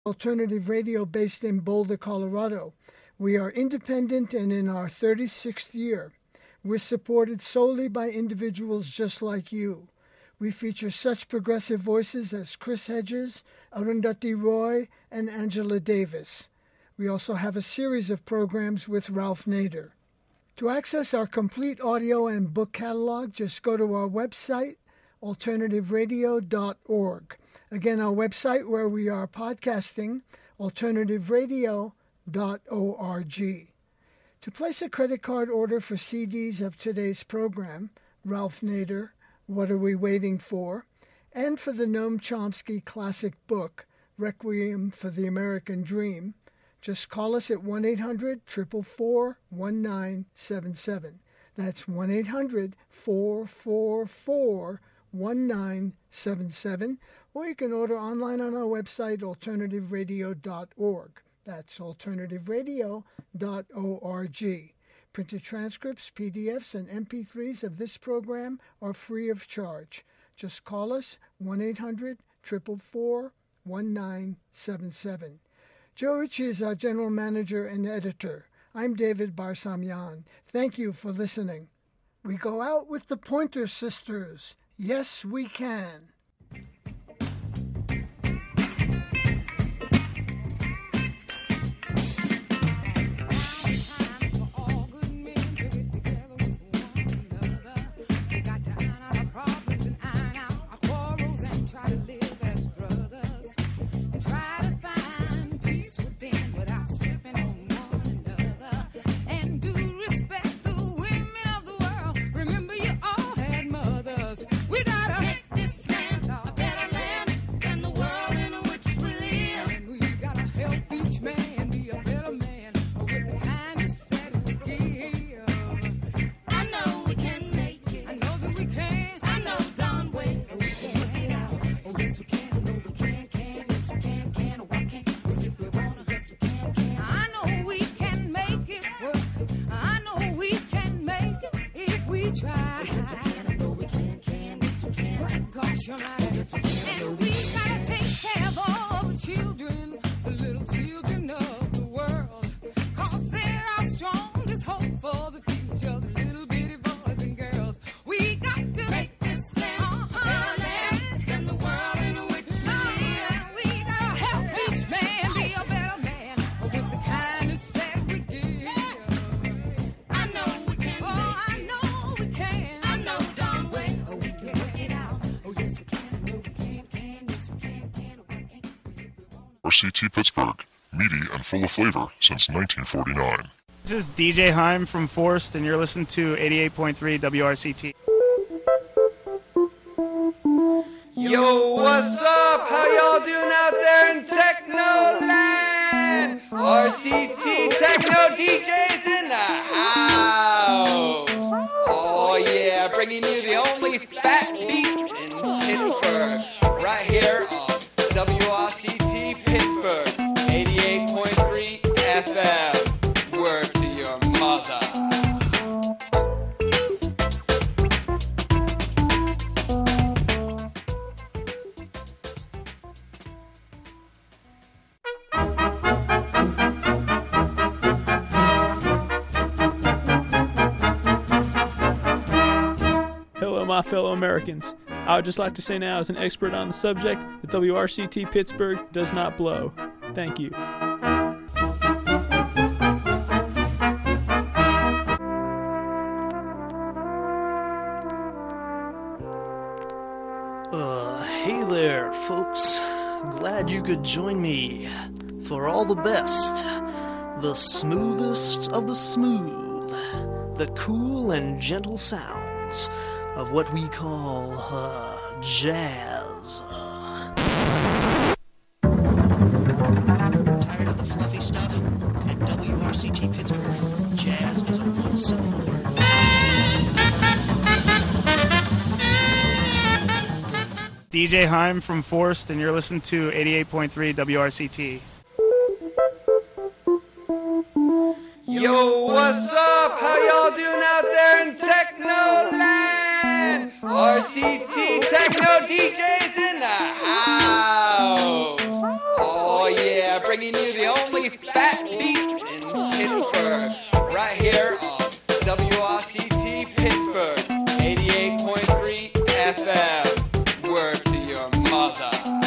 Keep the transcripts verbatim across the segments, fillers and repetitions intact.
Alternative radio based in Boulder, Colorado. We are independent and in our thirty-sixth year. We're supported solely by individuals just like you. We feature such progressive voices as Chris Hedges, Arundhati Roy, and Angela Davis. We also have a series of programs with Ralph Nader. To access our complete audio and book catalog, just go to our website, alternative radio dot org. Again, our website where we are podcasting, alternative radio dot org. To place a credit card order for C Ds of today's program, Ralph Nader, What Are We Waiting For?, and for the Noam Chomsky classic book, Requiem for the American Dream, just call us at one eight hundred, four four four, one nine seven seven. That's one eight hundred, four four four, one nine seven seven. Or you can order online on our website, alternative radio dot org. That's alternative radio dot org. Printed transcripts, P D Fs, and M P threes of this program are free of charge. Just call us, one eight hundred, four four four, one nine seven seven. Joe Ritchie is our general manager and editor. I'm David Barsamian. Thank you for listening. We go out with the Pointer Sisters. Yes, we can. C T Pittsburgh, meaty and full of flavor since nineteen forty-nine. This is D J Heim from Forrest, and you're listening to eighty-eight point three W R C T. Yo, what's up? How y'all doing out there in Techno Land? R C T Techno D Js in the house. Oh yeah, bringing you the only fat beats in Pittsburgh, right here on W R C T Pittsburgh, eighty-eight point three F M. Word to your mother. Hello, my fellow Americans. I would just like to say now, as an expert on the subject, that W R C T Pittsburgh does not blow. Thank you. Uh, hey there, folks. Glad you could join me for all the best, the smoothest of the smooth, the cool and gentle sounds of what we call, uh, jazz. Uh. Tired of the fluffy stuff? At W R C T Pittsburgh, jazz is a one-syllable word. D J Heim from Forrest, and you're listening to eighty-eight point three W R C T. Yo, what's up? How y'all doing out there in Techno Land? R C T Techno D Js in the house. Oh yeah. yeah, bringing you the only fat beats in Pittsburgh, right here on W R C T Pittsburgh, eighty-eight point three F M. Word to your mother.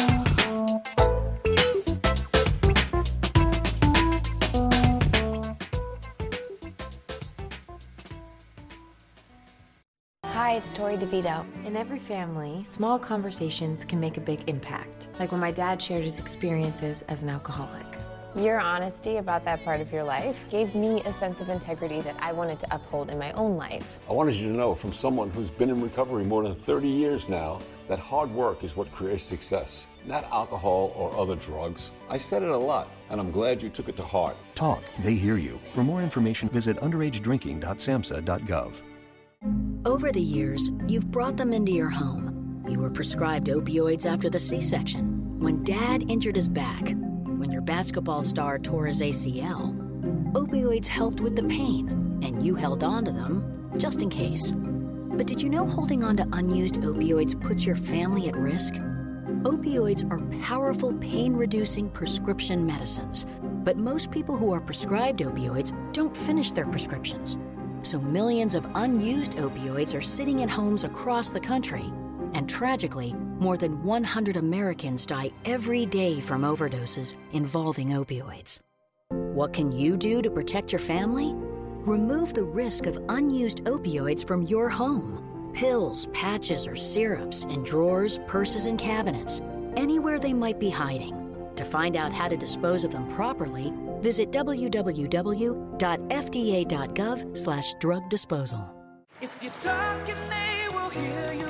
Hi, it's Tori DeVito. In every family, small conversations can make a big impact, like when my dad shared his experiences as an alcoholic. Your honesty about that part of your life gave me a sense of integrity that I wanted to uphold in my own life. I wanted you to know, from someone who's been in recovery more than thirty years now, that hard work is what creates success, not alcohol or other drugs. I said it a lot, and I'm glad you took it to heart. Talk, they hear you. For more information, visit underage drinking dot samhsa dot gov. Over the years, you've brought them into your home. You were prescribed opioids after the C-section, when Dad injured his back, when your basketball star tore his A C L. Opioids helped with the pain, and you held on to them just in case. But did you know holding on to unused opioids puts your family at risk? Opioids are powerful pain-reducing prescription medicines, but most people who are prescribed opioids don't finish their prescriptions. So millions of unused opioids are sitting in homes across the country. And tragically, more than one hundred Americans die every day from overdoses involving opioids. What can you do to protect your family? Remove the risk of unused opioids from your home. Pills, patches, or syrups in drawers, purses, and cabinets, anywhere they might be hiding. To find out how to dispose of them properly, visit w w w dot f d a dot gov slash drug disposal. If you're talking, they will hear you.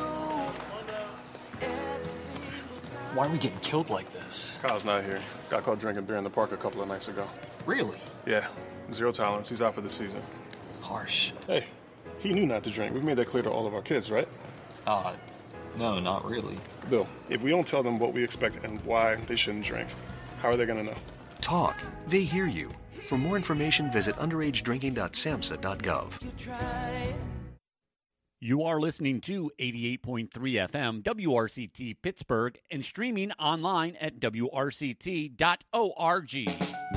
Why are we getting killed like this? Kyle's not here. Got caught drinking beer in the park a couple of nights ago. Really? Yeah. Zero tolerance. He's out for the season. Harsh. Hey, he knew not to drink. We've made that clear to all of our kids, right? Uh, no, not really. Bill, if we don't tell them what we expect and why they shouldn't drink, how are they going to know? Talk, they hear you. For more information, visit underage drinking dot samhsa dot gov. You are listening to eighty-eight point three F M W R C T Pittsburgh and streaming online at w r c t dot org.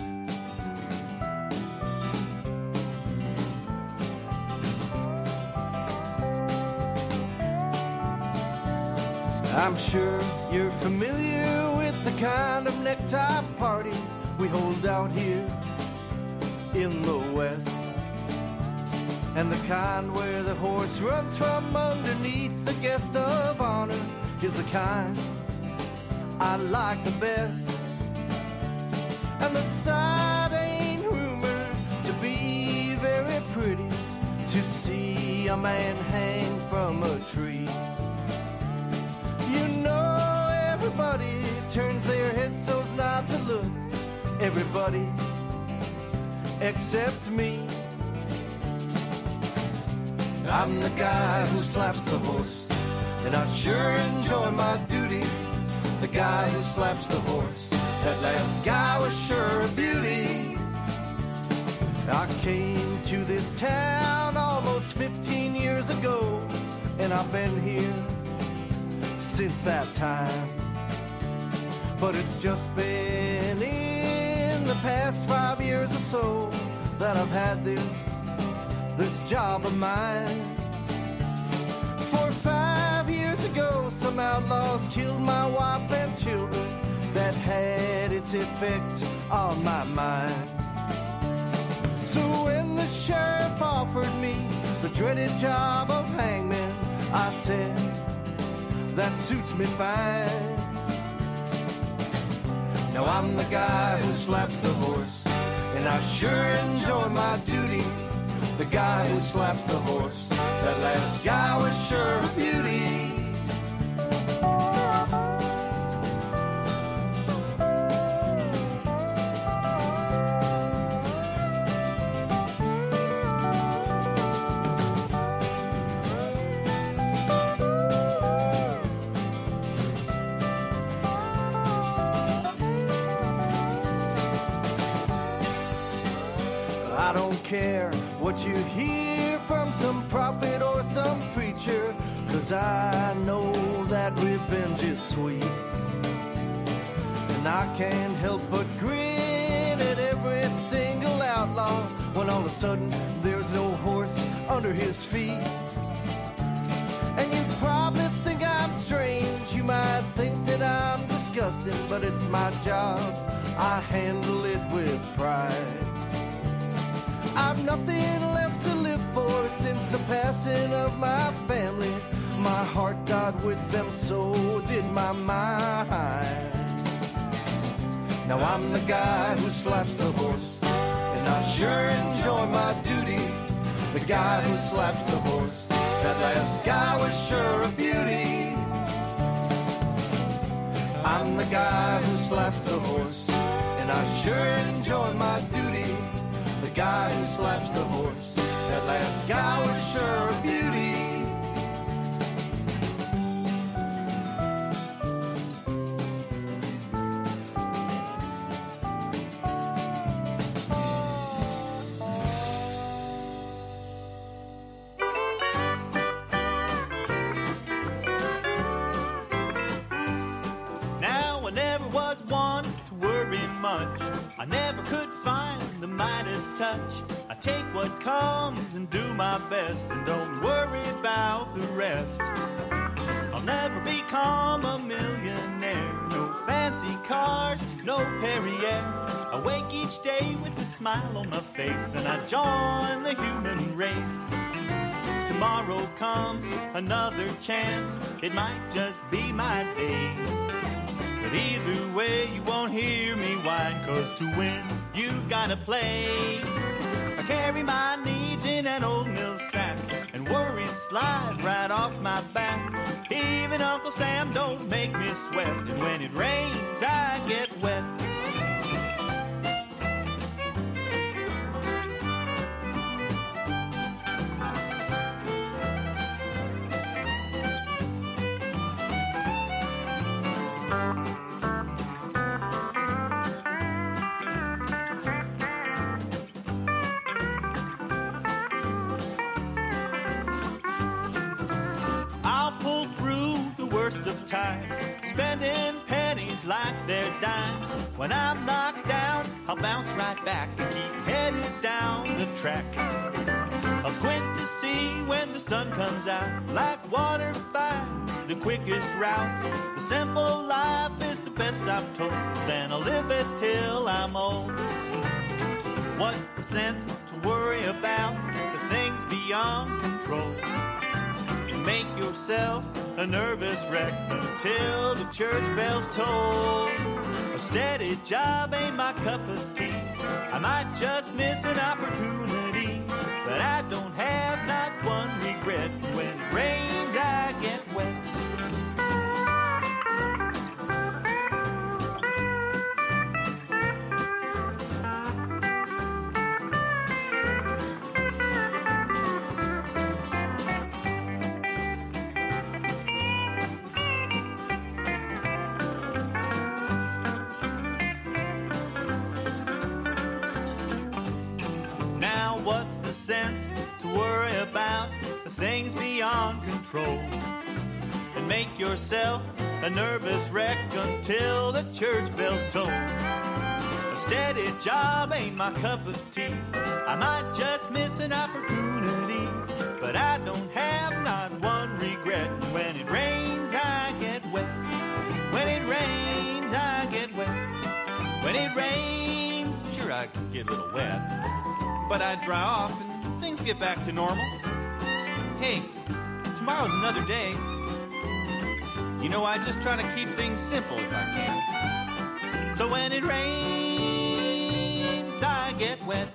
I'm sure you're familiar with the kind of necktie parties we hold out here in the West. And the kind where the horse runs from underneath the guest of honor is the kind I like the best. And the sight ain't rumored to be very pretty, to see a man hang from a tree. You know everybody turns their heads so's not to look. Everybody except me. I'm the guy who slaps the horse, and I sure enjoy my duty. The guy who slaps the horse, that last guy was sure a beauty. I came to this town almost fifteen years ago, and I've been here since that time. But it's just been in the past five years or so that I've had this this job of mine. For five years ago, some outlaws killed my wife and children. That had its effect on my mind. So when the sheriff offered me the dreaded job of hangman, I said, that suits me fine. Now I'm the guy who slaps the horse, and I sure enjoy my duty. The guy who slaps the horse, that last guy was sure a beauty. I don't care what you hear from some prophet or some preacher, 'cause I know that revenge is sweet. And I can't help but grin when all of a sudden there's no horse under his feet. And you probably think I'm strange, you might think that I'm disgusting, but it's my job, I handle it with pride. I've nothing left to live for since the passing of my family. My heart died with them, so did my mind. Now I'm the guy who slaps the horse, and I sure enjoy my duty. The guy who slaps the horse, that last guy was sure a beauty. I'm the guy who slaps the horse, and I sure enjoy my duty. The guy who slaps the horse, that last guy was sure a beauty. I never could find the Midas touch. I take what comes and do my best, and don't worry about the rest. I'll never become a millionaire. No fancy cars, no Perrier. I wake each day with a smile on my face, and I join the human race. Tomorrow comes another chance. It might just be my day. But either way, you won't hear me whine, 'cause to win, you've gotta play. I carry my needs in an old mill sack, and worries slide right off my back. Even Uncle Sam don't make me sweat, and when it rains, I get wet. Of times, spending pennies like they're dimes. When I'm knocked down, I'll bounce right back and keep headed down the track. I'll squint to see when the sun comes out, like water finds the quickest route. The simple life is the best I'm told, then I'll live it till I'm old. What's the sense to worry about the things beyond control? You make yourself a nervous wreck until the church bells toll. A steady job ain't my cup of tea. I might just miss an opportunity, but I don't have not one regret. When it rains, I get wet. Sense to worry about the things beyond control, and make yourself a nervous wreck until the church bells toll. A steady job ain't my cup of tea. I might just miss an opportunity, but I don't have not one regret. When it rains, I get wet. When it rains, I get wet. When it rains, sure I can get a little wet, but I dry off and things get back to normal. Hey, tomorrow's another day. You know, I just try to keep things simple if I can. So when it rains, I get wet.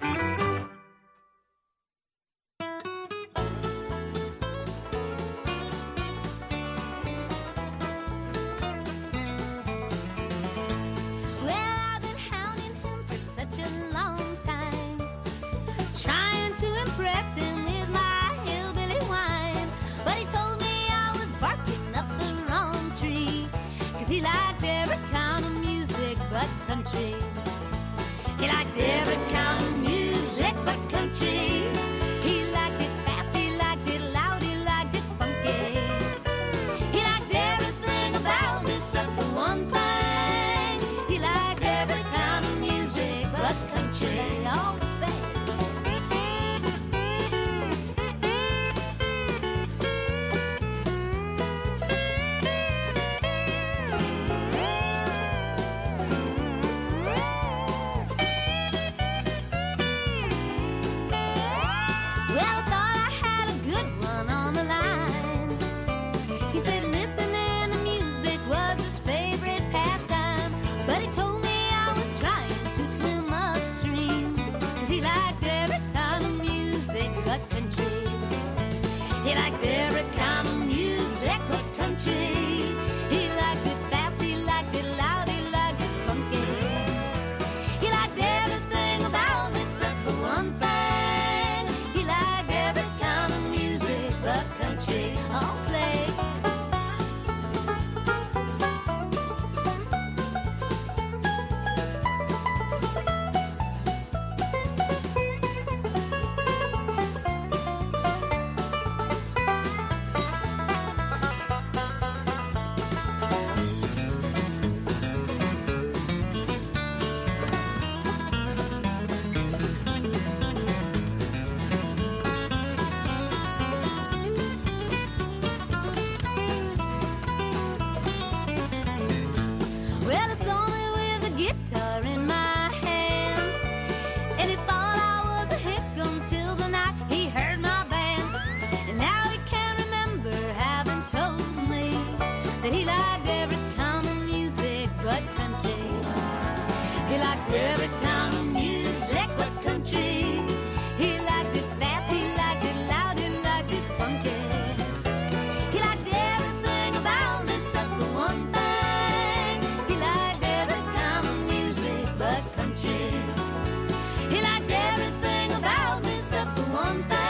He liked every kind of music but country. He liked every kind of music but country. He liked it fast, he liked it loud, he liked it funky. He liked everything about me except for one thing. He liked every kind of music but country. Oh, baby. every kind of music but country. He liked it fast, he liked it loud, he liked it funky. He liked everything about me except for one thing. He liked every kind of music but country. He liked everything about me except for one thing.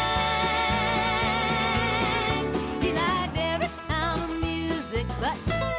He liked every kind of music but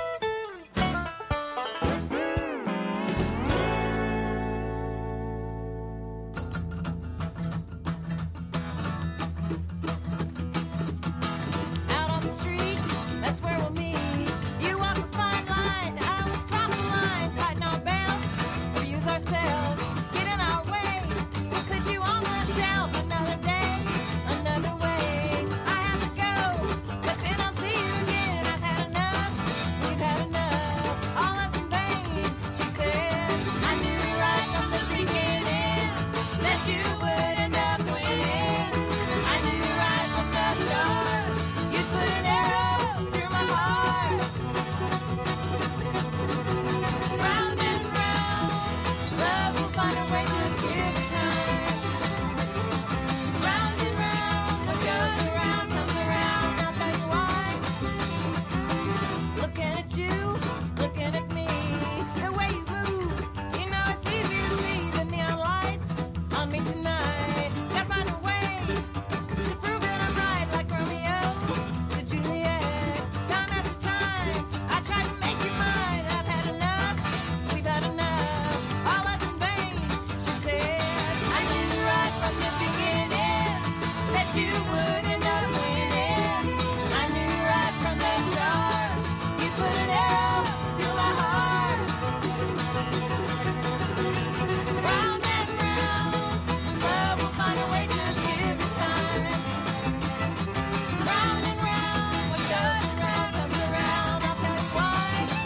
Out on the street, that's where we'll meet. You walk a fine line, I always cross the line. Tighten our belts, abuse ourselves, get in our way. We'll put you on the shelf another day, another way. I have to go, but then I'll see you again. I've had enough, we've had enough. All that's in vain, she said. I knew right from the beginning that you would end up winning. I knew right from the start you'd put an arrow through my heart. Round and round, love will find a way, just give it time. Round and round, what goes around comes around. I'll tell you why. Looking at you, looking at me, the way you move, you know it's easy to see the neon lights on me tonight. Gotta find a way to prove that I'm right, like Romeo to Juliet. Time after time, I tried to make you mine. I've had enough, we've had enough. All that's in vain, she said. I knew right from the beginning that you would end up winning. I knew right from the start you put an arrow through my heart. Round and round, love will find a way, just give it time. Round and round, what goes around comes around. I'll tell you why.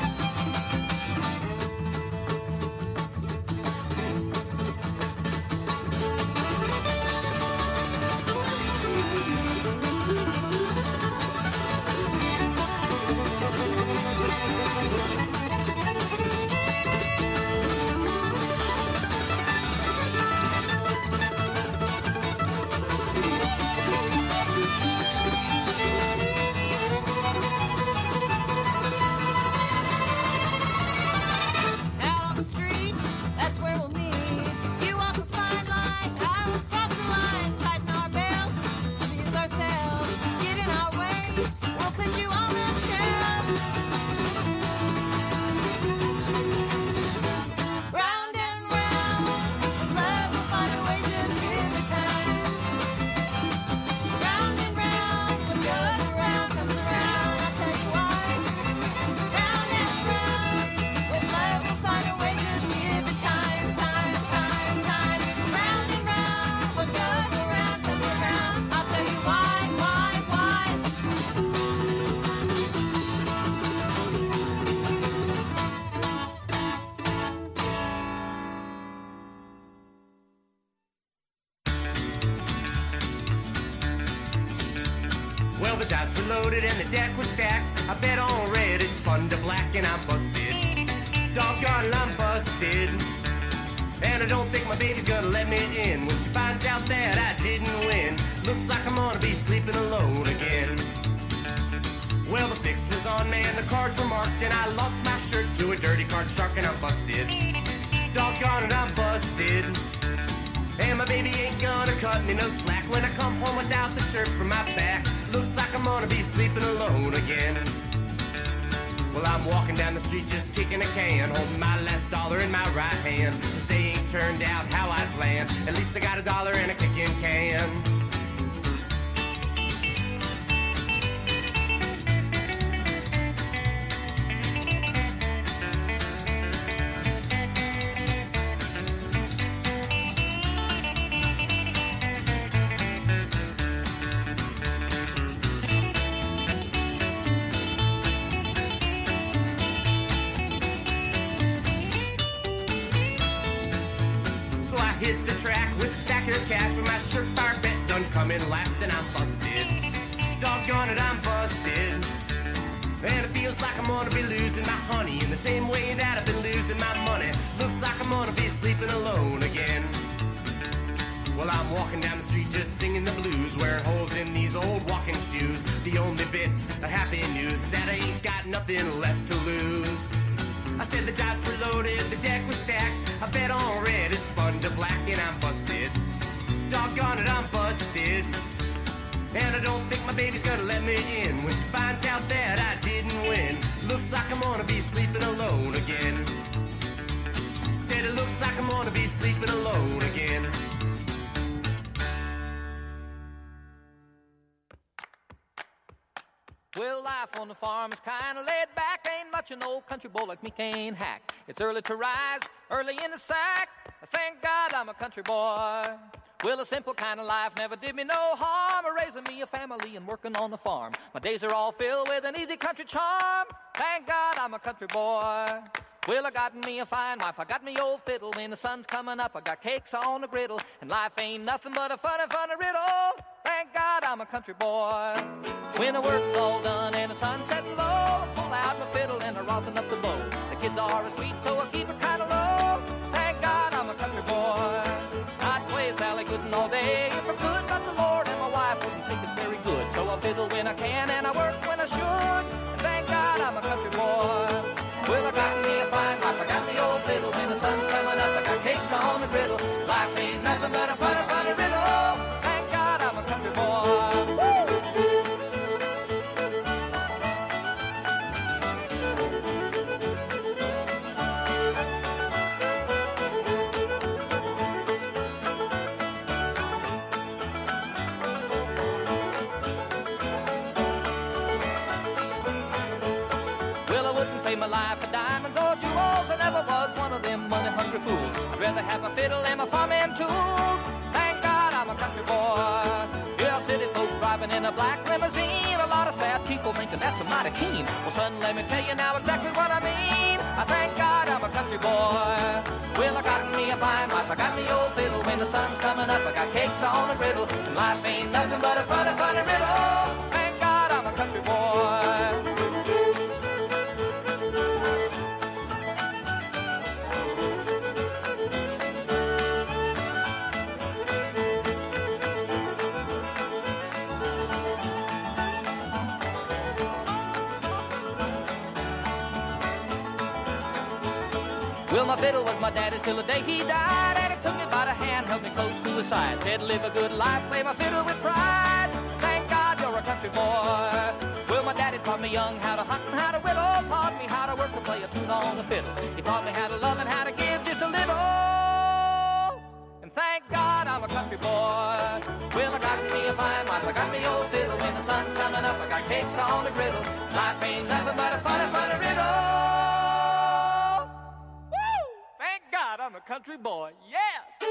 Out on the street, that's where we'll meet. You walk a fine line, I always cross the line. Tighten our belts, abuse ourselves, get in our way. We'll put you on the shelf. Round and round, love will find a way, just give it time. Round and round, what goes around comes around. I'll tell you why. Round and round, with love we'll find a way, just give it time, time, time, time. Round and round, what goes around comes around. I'll tell you why, why, why. Well, the dice were loaded and the deck was stacked. I bet on red, it's spun to black, and I'm busted. Doggone it, I'm busted. And I don't think my baby's gonna let me in when she finds out that I didn't win. Looks like I'm gonna be sleeping alone again. Well, the fix was on, man, the cards were marked, and I lost my shirt to a dirty card shark, and I'm busted. Doggone it, I'm busted. And my baby ain't gonna cut me no slack when I come home without the shirt from my back. Looks like I'm gonna be sleeping alone again. Well, I'm walking down the street just kicking a can, holding my last dollar in my right hand. This day ain't turned out how I planned. At least I got a dollar and a kicking can. hit the track with a stack of cash, but my surefire bet done come in last and I'm busted. Doggone it, I'm busted. And it feels like I'm gonna be losing my honey in the same way that I've been losing my money. Looks like I'm gonna be sleeping alone again. Well, I'm walking down the street just singing the blues, wearing holes in these old walking shoes. The only bit of happy news is that I ain't got nothing left to lose. I said the dice were loaded, the deck was stacked. I bet on red, it's spun to black, and I'm busted. Doggone it, I'm busted. And I don't think my baby's gonna let me in when she finds out that I didn't win. Looks like I'm gonna be sleeping alone again. Said it looks like I'm gonna be sleeping alone again. Well, life on the farm is kinda laid back. Ain't much an old country boy like me can't hack. It's early to rise, early in the sack. Thank God I'm a country boy. Well, a simple kind of life never did me no harm. Raising me a family and working on the farm. My days are all filled with an easy country charm. Thank God I'm a country boy. Well, I got me a fine wife, I got me old fiddle. When the sun's coming up, I got cakes on the griddle. And life ain't nothing but a funny, funny riddle. Thank God I'm a country boy. When the work's all done and the sun's setting low, I pull out my fiddle and I rosin up the bow. The kids are asleep, so I keep it kinda low. Thank God I'm a country boy. I'd play Sally Gooden all day if I could, but the Lord and my wife wouldn't think it very good. So I fiddle when I can and I work when I should. Thank God I'm a country boy. Well, I got me a fine wife, I got the old fiddle. When the sun's coming up, I got cakes on the griddle. Life ain't nothing but a funny, funny riddle. Thank God I'm a country boy. Woo! My life for diamonds or jewels, I never was one of them money-hungry fools. I'd rather have my fiddle and my farming tools. Thank God I'm a country boy. Yeah, city folk driving in a black limousine. A lot of sad people thinking that's a mighty keen. Well, son, let me tell you now exactly what I mean. I thank God I'm a country boy. Well, I got me a fine wife, I got me old fiddle. When the sun's coming up, I got cakes on the griddle. And life ain't nothing but a funny, funny riddle. Thank God I'm a country boy. Well, my fiddle was my daddy's till the day he died, and he took me by the hand, held me close to his side, said live a good life, play my fiddle with pride. Thank God you're a country boy. Well, my daddy taught me young how to hunt and how to whittle, taught me how to work and play a tune on the fiddle. He taught me how to love and how to give just a little. And thank God I'm a country boy. Well, I got me a fine wife, I got me old fiddle. When the sun's coming up, I got cakes on the griddle. Life ain't nothing but a funny, funny riddle. God, I'm a country boy, yes!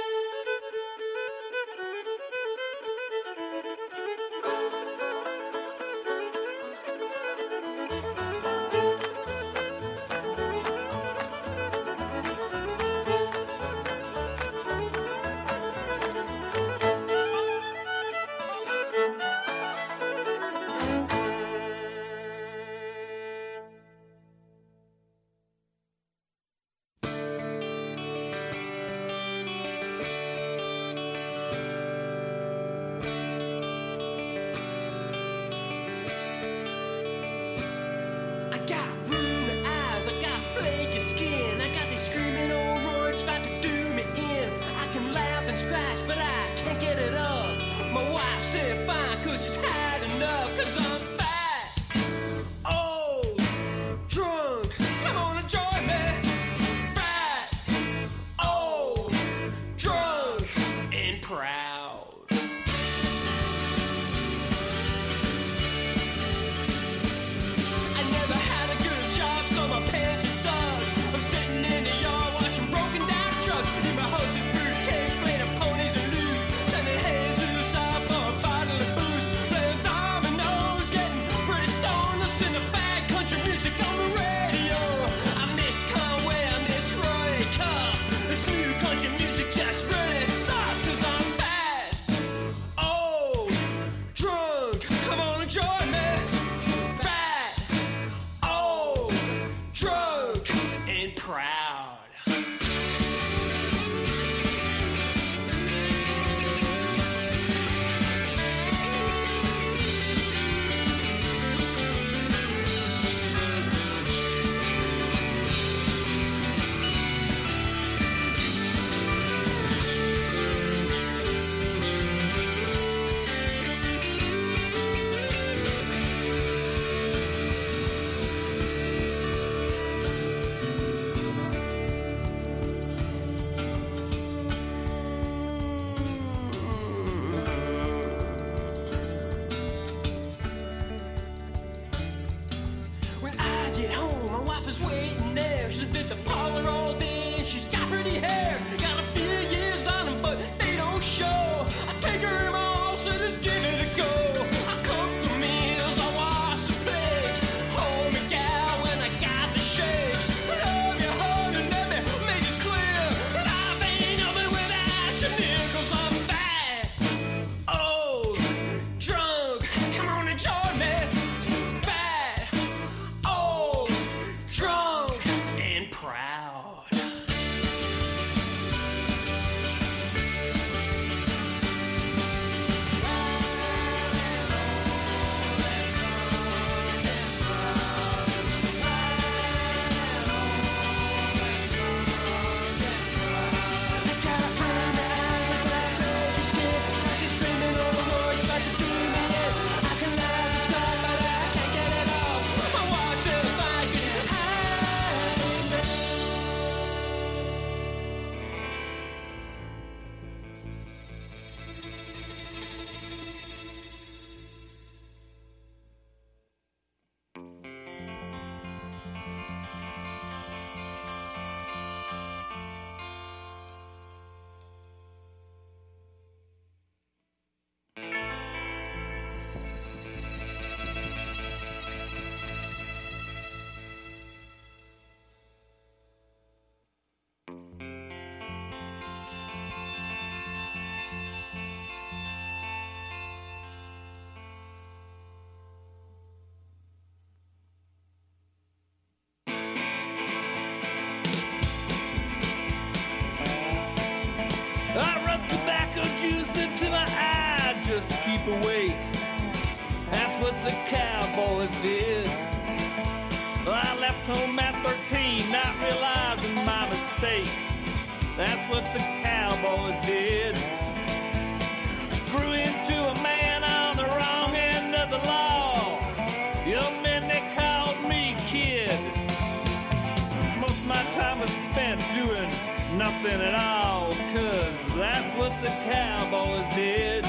I rub tobacco juice into my eye just to keep awake. That's what the cowboys did. I left home at thirteen, not realizing my mistake. That's what the cowboys did. Grew into a man on the wrong end of the law. Young men, they called me kid. Most of my time was spent doing nothing at all, 'cause that's what the cowboys did.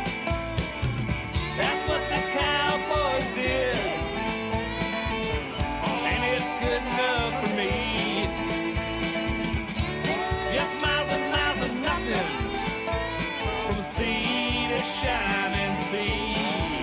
That's what the cowboys did. And it's good enough for me. Just miles and miles of nothing from sea to shining sea.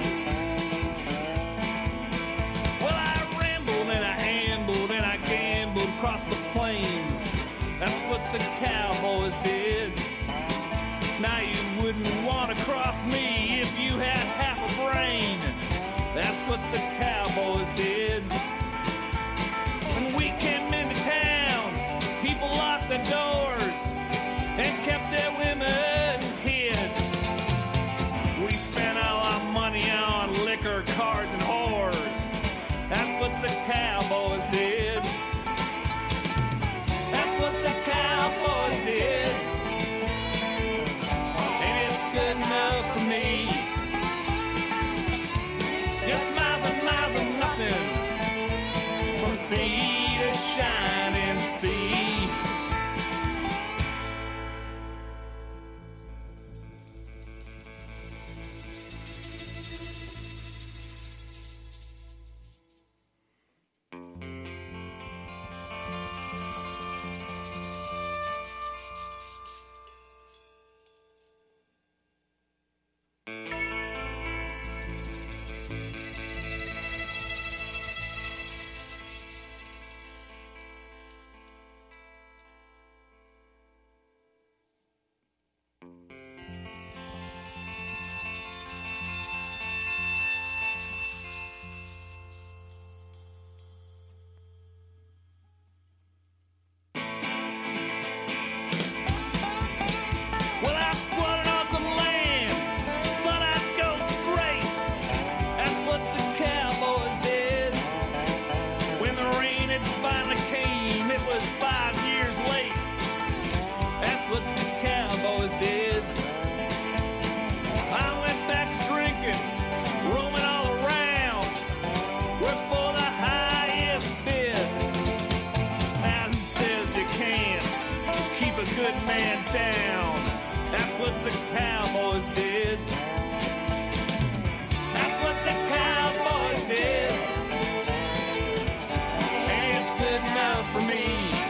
Well, I rambled and I ambled and I gambled across the plains. That's what the cowboys did. Now you wouldn't want to cross me if you had half a brain. That's what the cowboys did. When we came into town, people locked the doors and kept their women hid. We spent all our money on liquor, cards, and whores. That's what the cowboys did. That's what the cowboys did. And it's good enough for me. Just miles and miles of nothing from sea to shining sea. Well, I squatted on some land, thought I'd go straight. That's what the cowboys did. When the rain had finally came, it was five years late. That's what the cowboys did. I went back to drinking, roaming all around, worked for the highest bid. Now who says you can't keep a good man down? That's what the cowboys did. That's what the cowboys did. And it's good enough for me.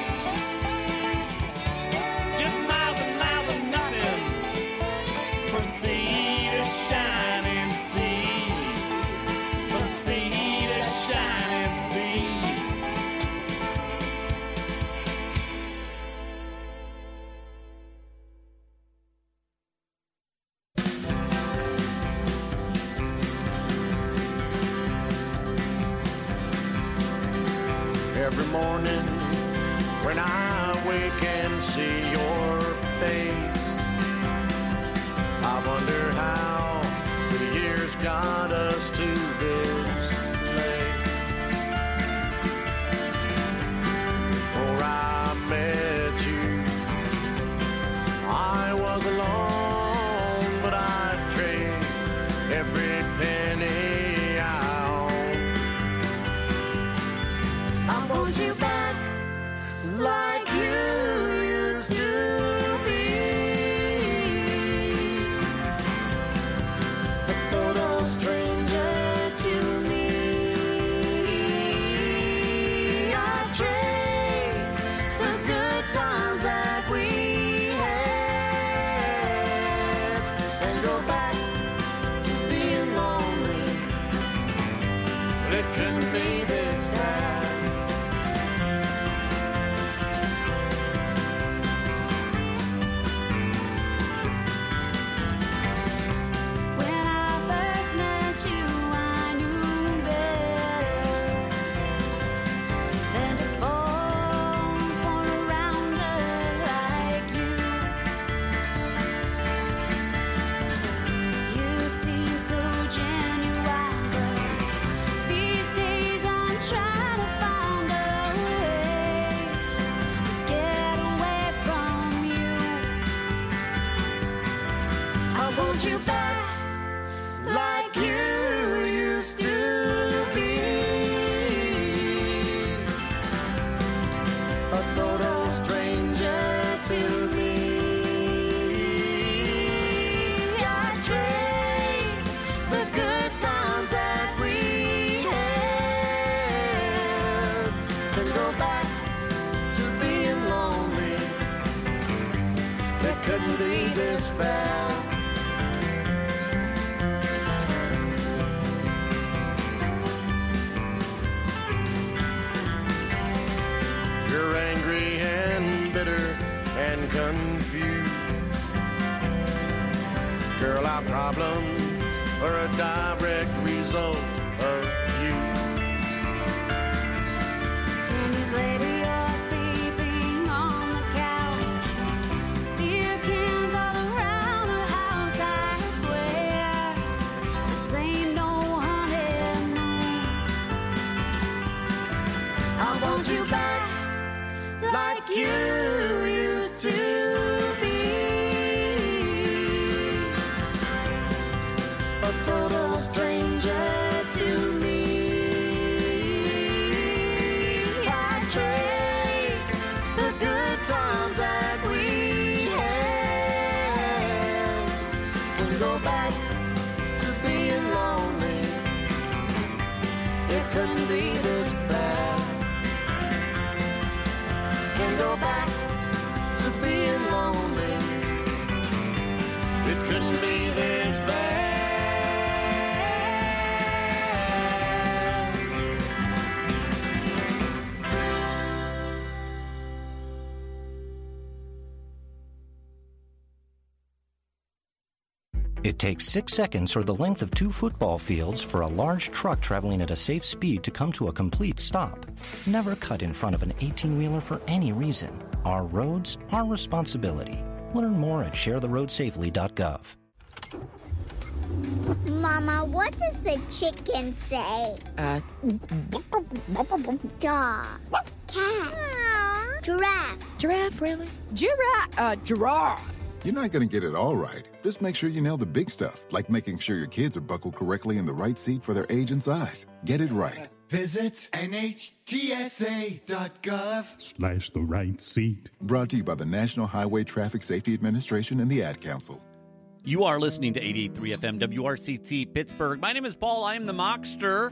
Just miles and miles of nothing from sea to shining sea. From sea to shining sea. Every morning when I wake and see your face, I wonder how the years got us to this place. Before I met you, I was alone, but I'd trade every penny I own. I want you back like you used to be. want you back like you used to be. A total stranger to me. I trade the good times that we had and go back to being lonely. It couldn't be this bad. You're angry and bitter and confused. Girl, our problems are a direct result of you. Ten years later, you're sleeping on the couch. Beer cans all around the house, I swear. This ain't no honeymoon. I want you back like you used to be. A total stranger to me. I trade the good times that we had and go back to being lonely. It couldn't be this bad. And go back to being lonely. It couldn't be this bad. It takes six seconds or the length of two football fields for a large truck traveling at a safe speed to come to a complete stop. Never cut in front of an eighteen-wheeler for any reason. Our roads, our responsibility. Learn more at share the road safely dot gov. Mama, what does the chicken say? Uh, Dog. Cat. Giraffe. giraffe, really? Giraffe, uh, giraffe. You're not going to get it all right. Just make sure you nail the big stuff, like making sure your kids are buckled correctly in the right seat for their age and size. Get it right. Visit N H T S A dot gov. Slash the right seat. Brought to you by the National Highway Traffic Safety Administration and the Ad Council. You are listening to eighty-eight point three F M W R C T Pittsburgh. My name is Paul. I am the Mockster.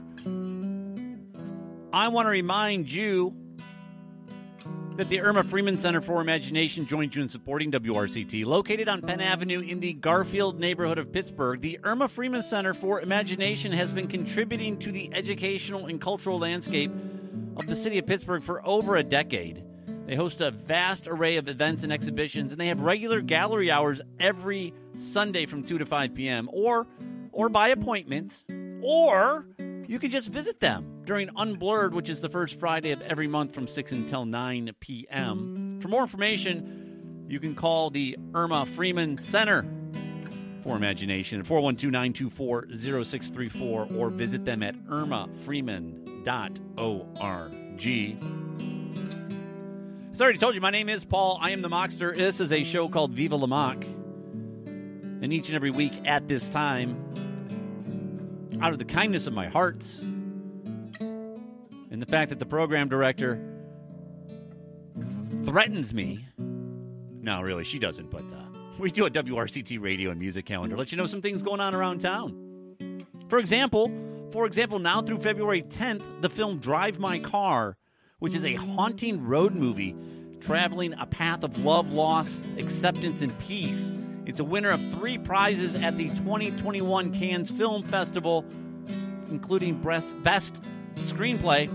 I want to remind you that the Irma Freeman Center for Imagination joins you in supporting W R C T. Located on Penn Avenue in the Garfield neighborhood of Pittsburgh, the Irma Freeman Center for Imagination has been contributing to the educational and cultural landscape of the city of Pittsburgh for over a decade. They host a vast array of events and exhibitions, and they have regular gallery hours every Sunday from two to five p.m. or or by appointment, or you can just visit them during Unblurred, which is the first Friday of every month from six until nine p.m. For more information, you can call the Irma Freeman Center for Imagination at four one two, nine two four, zero six three four or visit them at irma freeman dot org. As I already told you, my name is Paul. I am the Mockster. This is a show called Viva La Mock. And each and every week at this time, out of the kindness of my heart and the fact that the program director threatens me. No, really, she doesn't, but uh, we do a W R C T radio and music calendar. Let you know some things going on around town. For example, for example, now through February tenth, the film Drive My Car, which is a haunting road movie traveling a path of love, loss, acceptance, and peace. It's a winner of three prizes at the twenty twenty-one Cannes Film Festival, including Best, Best Screenplay.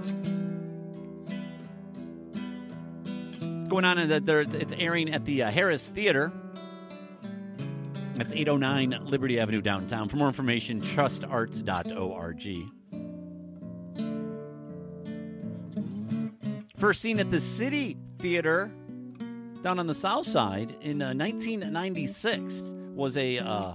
It's going on in the, it's airing at the uh, Harris Theater. That's eight oh nine Liberty Avenue downtown. For more information, trust arts dot org. First seen at the City Theater down on the south side in uh, nineteen ninety-six was a uh,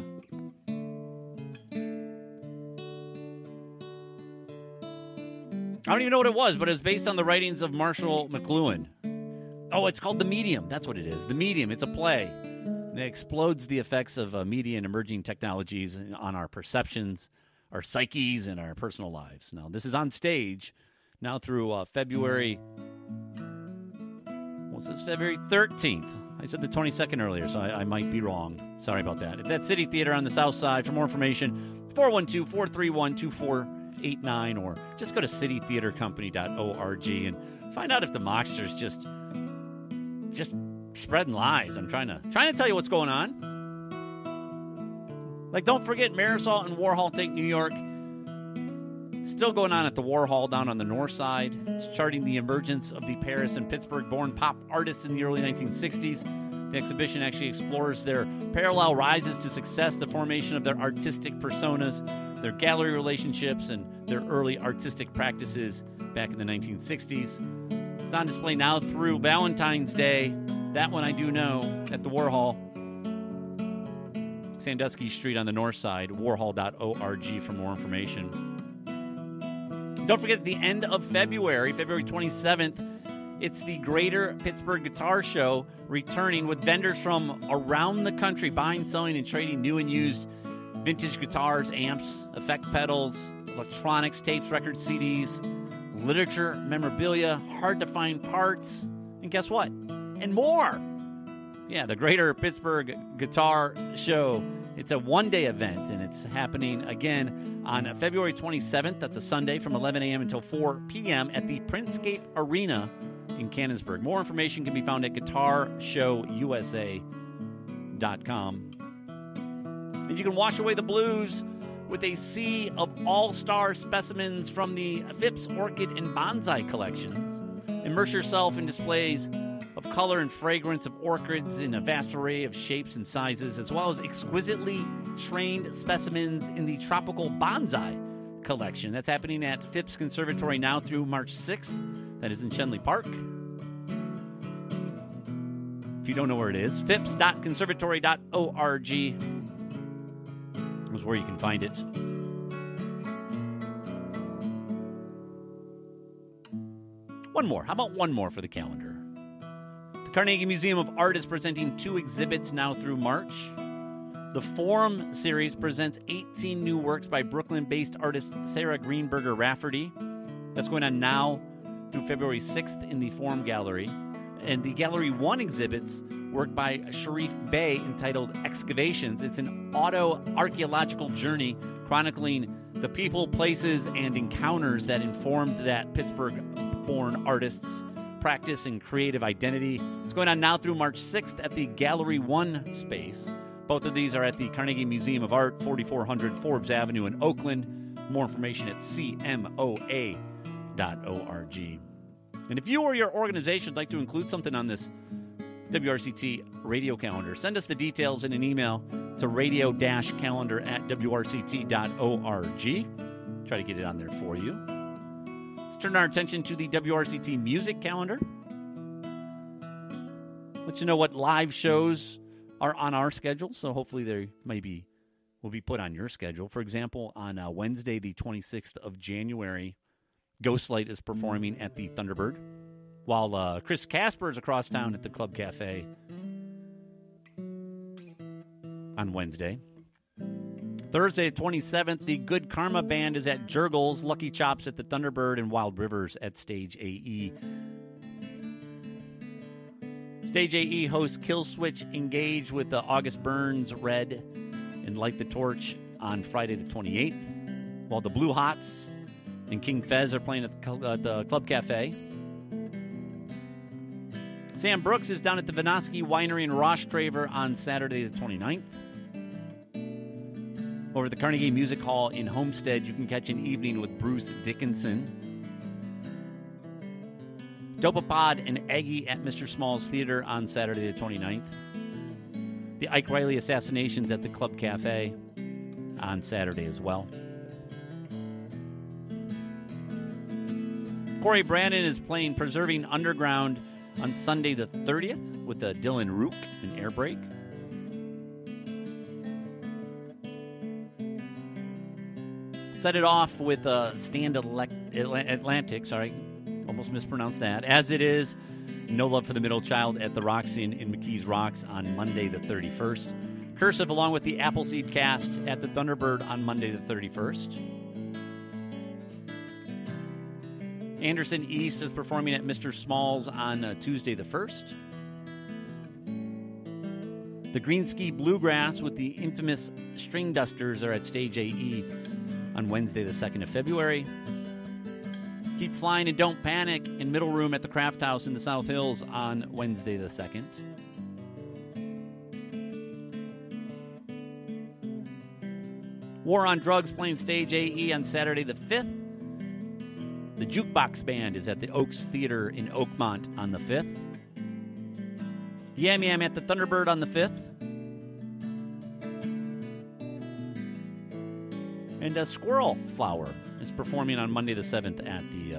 I don't even know what it was, but it was based on the writings of Marshall McLuhan. Oh, it's called The Medium. That's what it is. The Medium. It's a play. It explodes the effects of uh, media and emerging technologies on our perceptions, our psyches, and our personal lives. Now, this is on stage now through uh, February, what's this, February thirteenth. I said the twenty-second earlier, so I, I might be wrong. Sorry about that. It's at City Theater on the South Side. For more information, four one two, four three one, two four eight nine, or just go to city theater company dot org and find out if the Mocksters just just spreading lies. I'm trying to trying to tell you what's going on. Like, don't forget, Marisol and Warhol Take New York. Still going on at the Warhol down on the north side. It's charting the emergence of the Paris and Pittsburgh-born pop artists in the early nineteen sixties. The exhibition actually explores their parallel rises to success, the formation of their artistic personas, their gallery relationships, and their early artistic practices back in the nineteen sixties. It's on display now through Valentine's Day. That one I do know, at the Warhol. Sandusky Street on the north side, warhol dot org for more information. Don't forget, at the end of February, February twenty-seventh, it's the Greater Pittsburgh Guitar Show, returning with vendors from around the country buying, selling, and trading new and used vintage guitars, amps, effect pedals, electronics, tapes, records, C Ds, literature, memorabilia, hard-to-find parts, and guess what? And more! Yeah, the Greater Pittsburgh Guitar Show. It's a one-day event, and it's happening again on February twenty-seventh. That's a Sunday from eleven a.m. until four p.m. at the Princegate Arena in Canonsburg. More information can be found at guitar show u s a dot com. And you can wash away the blues with a sea of all-star specimens from the Phipps Orchid and Bonsai collections. Immerse yourself in displays of color and fragrance of orchids in a vast array of shapes and sizes, as well as exquisitely trained specimens in the Tropical Bonsai collection. That's happening at Phipps Conservatory now through March sixth. That is in Shenley Park. If you don't know where it is, phipps dot conservatory dot org is where you can find it. One more. How about one more for the calendar? The Carnegie Museum of Art is presenting two exhibits now through March. The Forum series presents eighteen new works by Brooklyn-based artist Sarah Greenberger Rafferty. That's going on now through February sixth in the Forum Gallery. And the Gallery One exhibits work by Sharif Bey entitled Excavations. It's an auto-archaeological journey chronicling the people, places, and encounters that informed that Pittsburgh-born artist's practice and creative identity. It's going on now through March sixth at the Gallery One space. Both of these are at the Carnegie Museum of Art, forty-four hundred Forbes Avenue in Oakland. More information at c m o a dot org. And if you or your organization would like to include something on this W R C T radio calendar, send us the details in an email to radio dash calendar at w r c t dot org. Try to get it on there for you. Let's turn our attention to the W R C T music calendar. Let you know what live shows are on our schedule, so hopefully they maybe will be put on your schedule. For example, on uh, Wednesday, the twenty-sixth of January, Ghostlight is performing at the Thunderbird, while uh, Chris Casper is across town at the Club Cafe on Wednesday. Thursday, twenty-seventh, the Good Karma Band is at Jurgles, Lucky Chops at the Thunderbird, and Wild Rivers at Stage A E. Stage A E hosts Killswitch Engage with the August Burns Red and Light the Torch on Friday the twenty-eighth, while the Blue Hots and King Fez are playing at the, uh, the Club Cafe. Sam Brooks is down at the Vinoski Winery in Rostraver on Saturday the twenty-ninth. Over at the Carnegie Music Hall in Homestead, you can catch an evening with Bruce Dickinson. Dopapod and Eggy at Mister Small's Theater on Saturday the twenty-ninth. The Ike Riley Assassinations at the Club Cafe on Saturday as well. Corey Brandon is playing Preserving Underground on Sunday the thirtieth with uh, Dylan Rook and Airbrake. Set it off with uh, Stand Atlantic, sorry, almost mispronounced that. As It Is No Love for the Middle Child at the Roxy in, in McKees Rocks on Monday the thirty-first. Cursive along with the Appleseed Cast at the Thunderbird on Monday the thirty-first. Anderson East is performing at Mister Smalls on uh, Tuesday the first. The Greenski Bluegrass with the infamous String Dusters are at Stage A E on Wednesday the second of February. Keep Flying and Don't Panic in Middle Room at the Craft House in the South Hills on Wednesday the second. War on Drugs playing Stage A E on Saturday the fifth. The Jukebox Band is at the Oaks Theater in Oakmont on the fifth. Yam Yam at the Thunderbird on the fifth. And uh, Squirrel Flower is performing on Monday the seventh at the uh,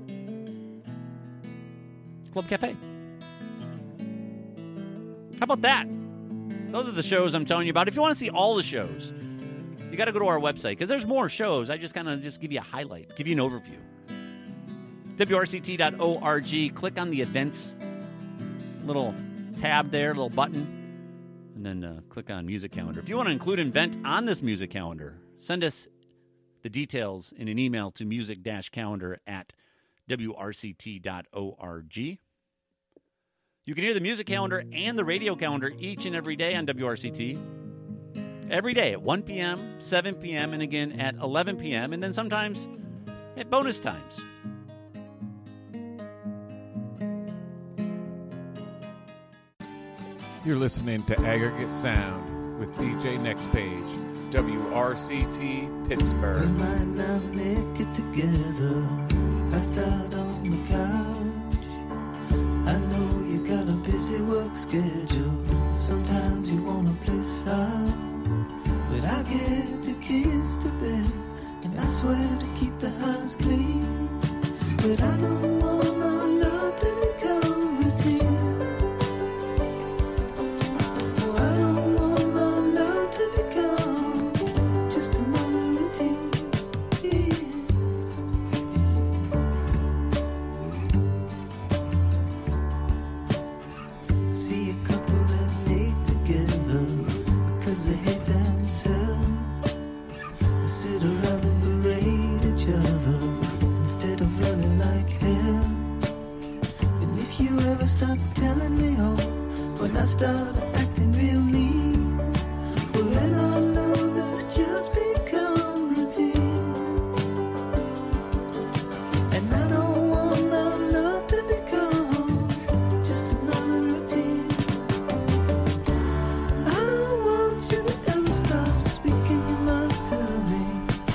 Club Cafe. How about that? Those are the shows I'm telling you about. If you want to see all the shows, you got to go to our website because there's more shows. I just kind of just give you a highlight, give you an overview. W R C T dot org. Click on the events little tab there, little button, and then uh, click on music calendar. If you want to include an event on this music calendar, send us the details in an email to music calendar at W R C T dot org. You can hear the music calendar and the radio calendar each and every day on W R C T. Every day at one p.m., seven p.m., and again at eleven p.m., and then sometimes at bonus times. You're listening to Aggregate Sound with D J Next Page, W R C T Pittsburgh. We might not make it together. Passed out on the couch. I know you got a busy work schedule. Sometimes you wanna place out, but I get the kids to bed, and I swear to keep the house clean. But I don't want our love to become routine. Stop telling me off when I start acting real mean. Well, then our love has just become routine. And I don't want our love to become just another routine. I don't want you to ever stop speaking your mind to me.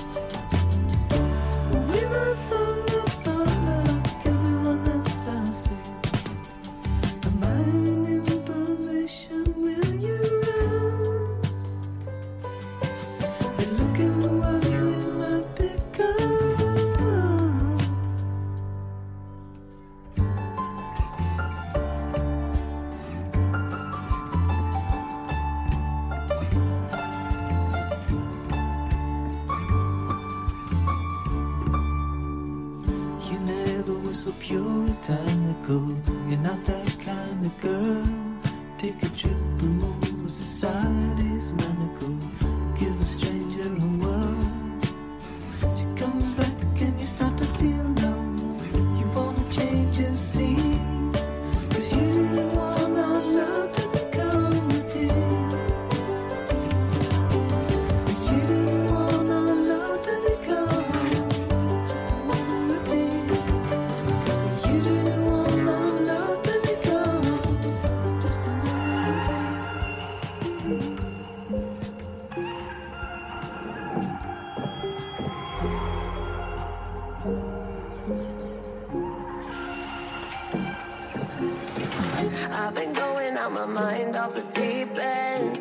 We might fall apart like everyone else I see. So puritanical, you're not that kind of girl. Take a trip, remove society's manacles, give a stranger a world. She comes back and you start to feel numb. You wanna change your scene, cause you didn't want our love to become routine. Cause you didn't want our love to become just another routine. I've been going out my mind off the deep end.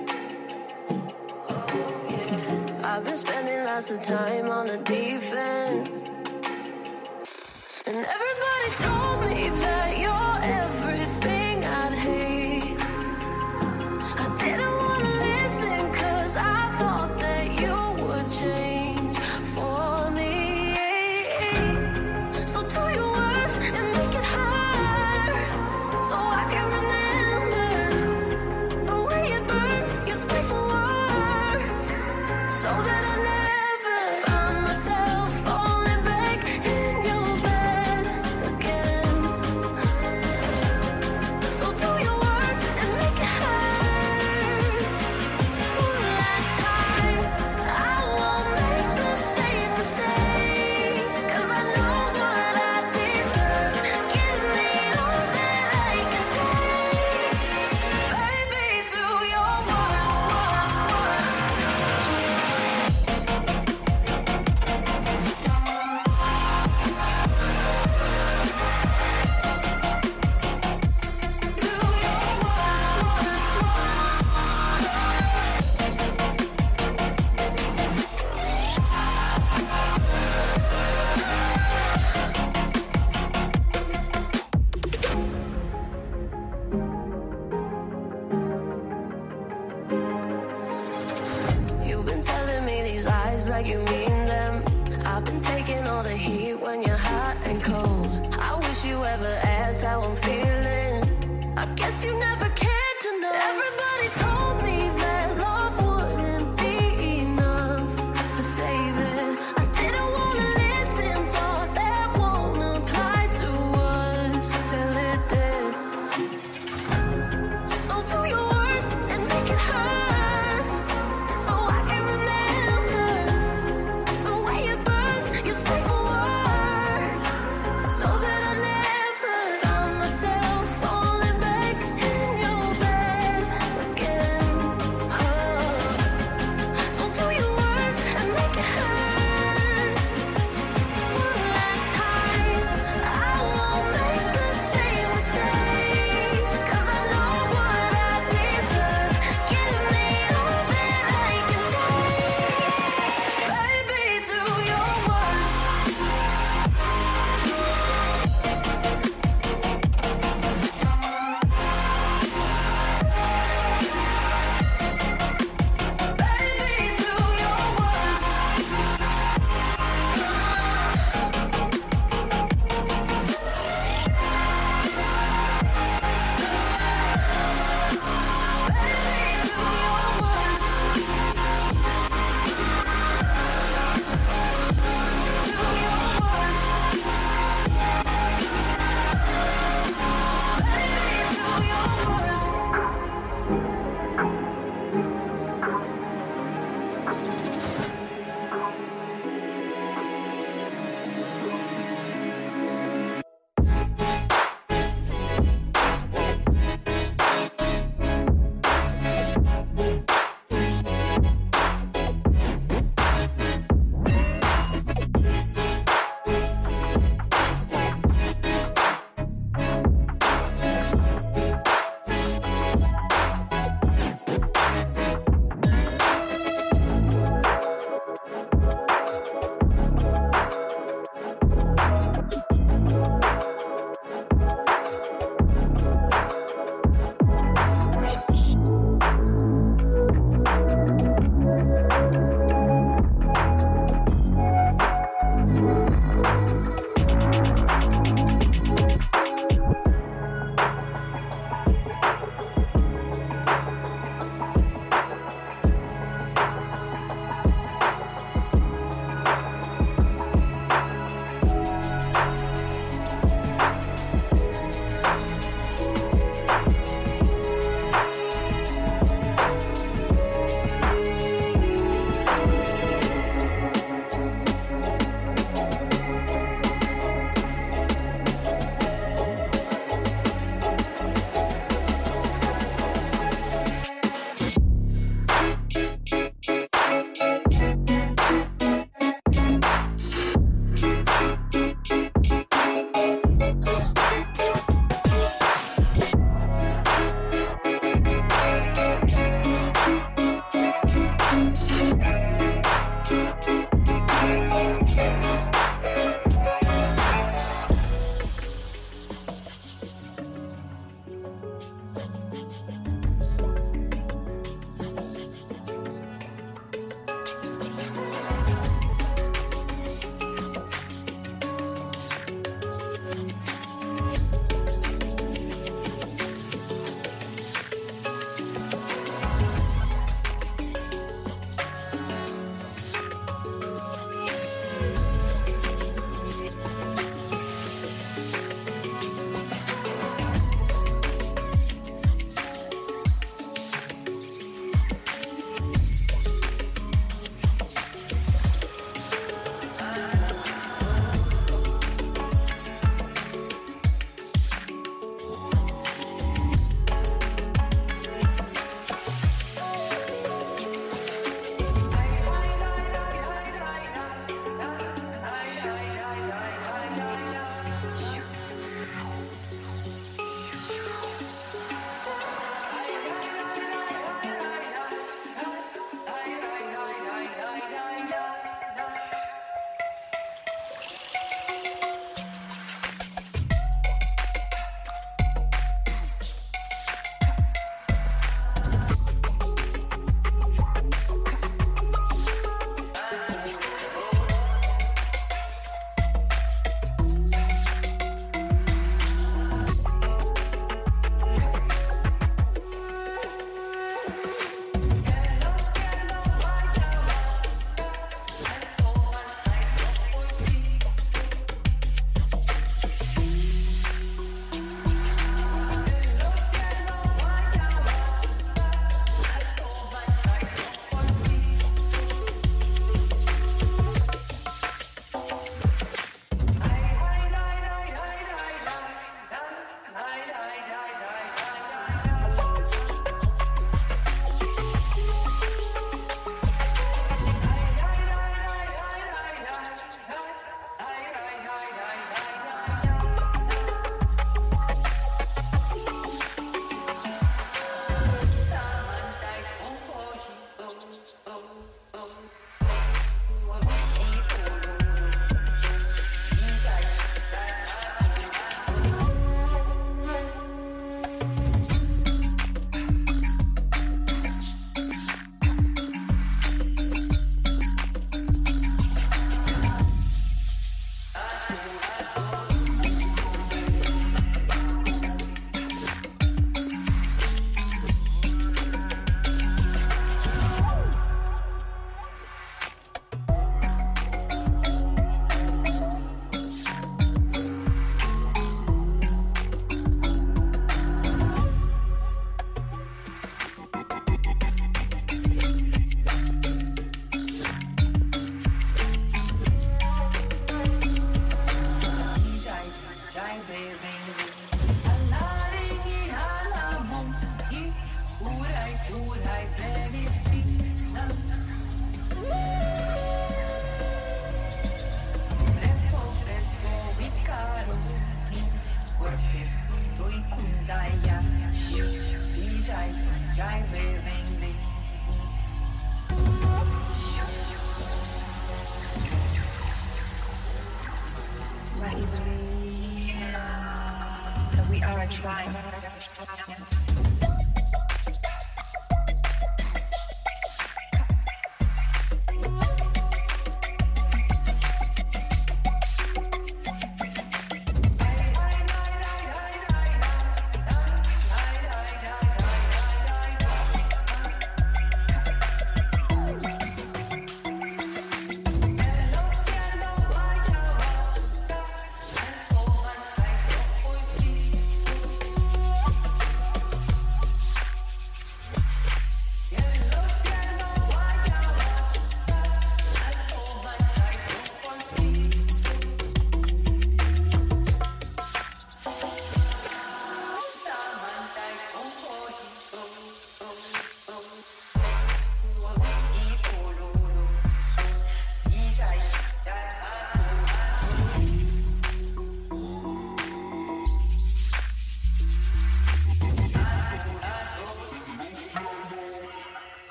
I've been spending lots of time on the defense. And everybody told me that you're everything I'd hate. I didn't want to listen cause I thought that you would change for me. So do your worst and make it hard. words like you mean them. I've been taking all the heat when you're hot and cold. I wish you ever asked how I'm feeling. I guess you never cared to know. Everybody told me that love wouldn't be enough to save it. I didn't want to listen, thought that won't apply to us till it did. So do your worst and make it hurt, so I can remember the way it burns. You scream for words, so that I never found myself falling back in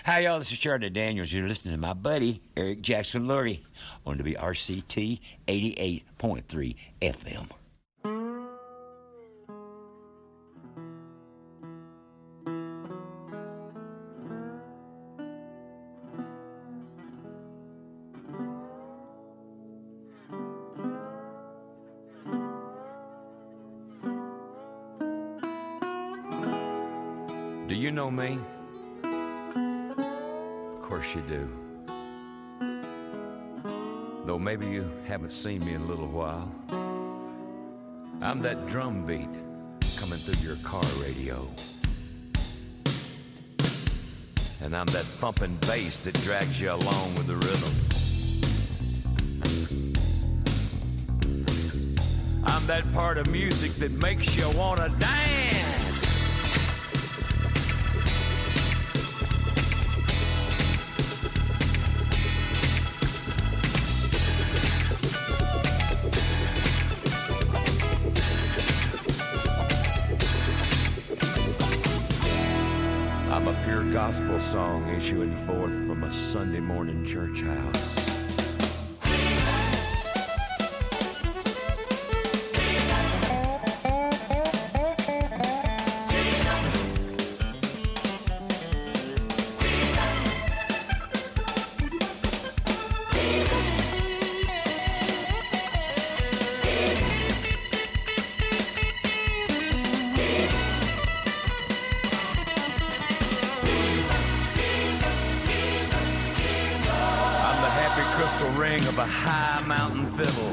Hi, y'all. This is Charlie Daniels. You're listening to my buddy, Eric Jackson Lurie, on W R C T eighty-eight point three F M. Do you know me? Of course you do. Though maybe you haven't seen me in a little while. I'm that drum beat coming through your car radio. And I'm that thumping bass that drags you along with the rhythm. I'm that part of music that makes you want to dance. I'm a pure gospel song issuing forth from a Sunday morning church house. Crystal ring of a high mountain fiddle.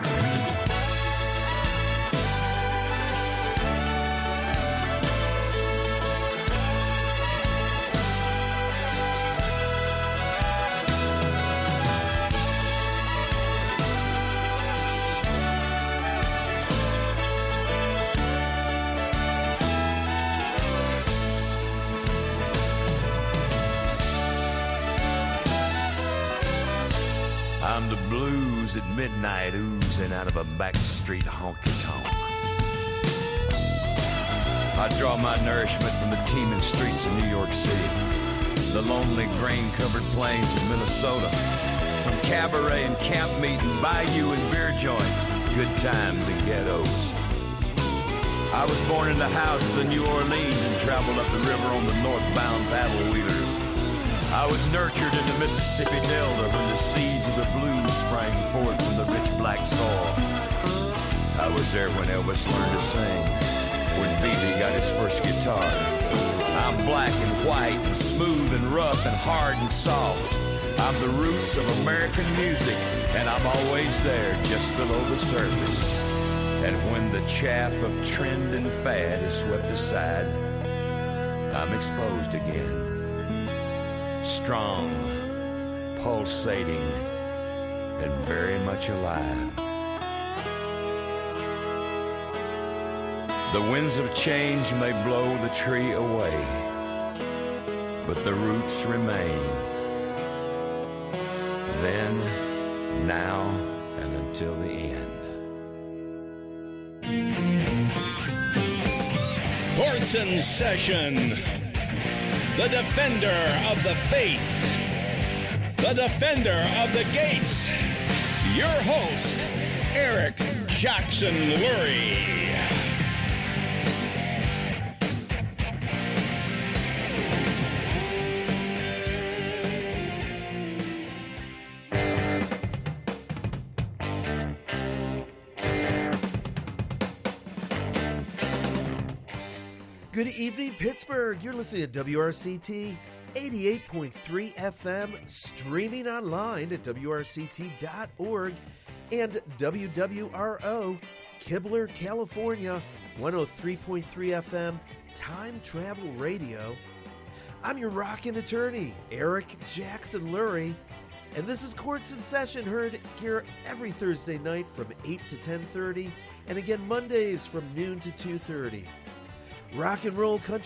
I'm the blues at midnight oozing out of a backstreet honky-tonk. I draw my nourishment from the teeming streets of New York City, the lonely grain-covered plains of Minnesota, from cabaret and camp meeting, bayou and beer joint, good times and ghettos. I was born in the houses of New Orleans and traveled up the river on the northbound paddle wheelers. I was nurtured in the Mississippi Delta when the seeds of the blues sprang forth from the rich black soil. I was there when Elvis learned to sing, when Beatty got his first guitar. I'm black and white and smooth and rough and hard and soft. I'm the roots of American music, and I'm always there just below the surface. And when the chaff of trend and fad is swept aside, I'm exposed again. Strong, pulsating, and very much alive. The winds of change may blow the tree away, but the roots remain. Then, now, and until the end. Sports in Session. The defender of the faith, the defender of the gates, your host, Eric Jackson Lurie. Good evening, Pittsburgh. You're listening to W R C T eighty-eight point three F M, streaming online at W R C T dot org and W W R O, Kibler, California, one oh three point three F M, Time Travel Radio. I'm your rockin' attorney, Eric Jackson Lurie, and this is Courts in Session, heard here every Thursday night from eight to ten thirty, and again Mondays from noon to two thirty. Rock and roll country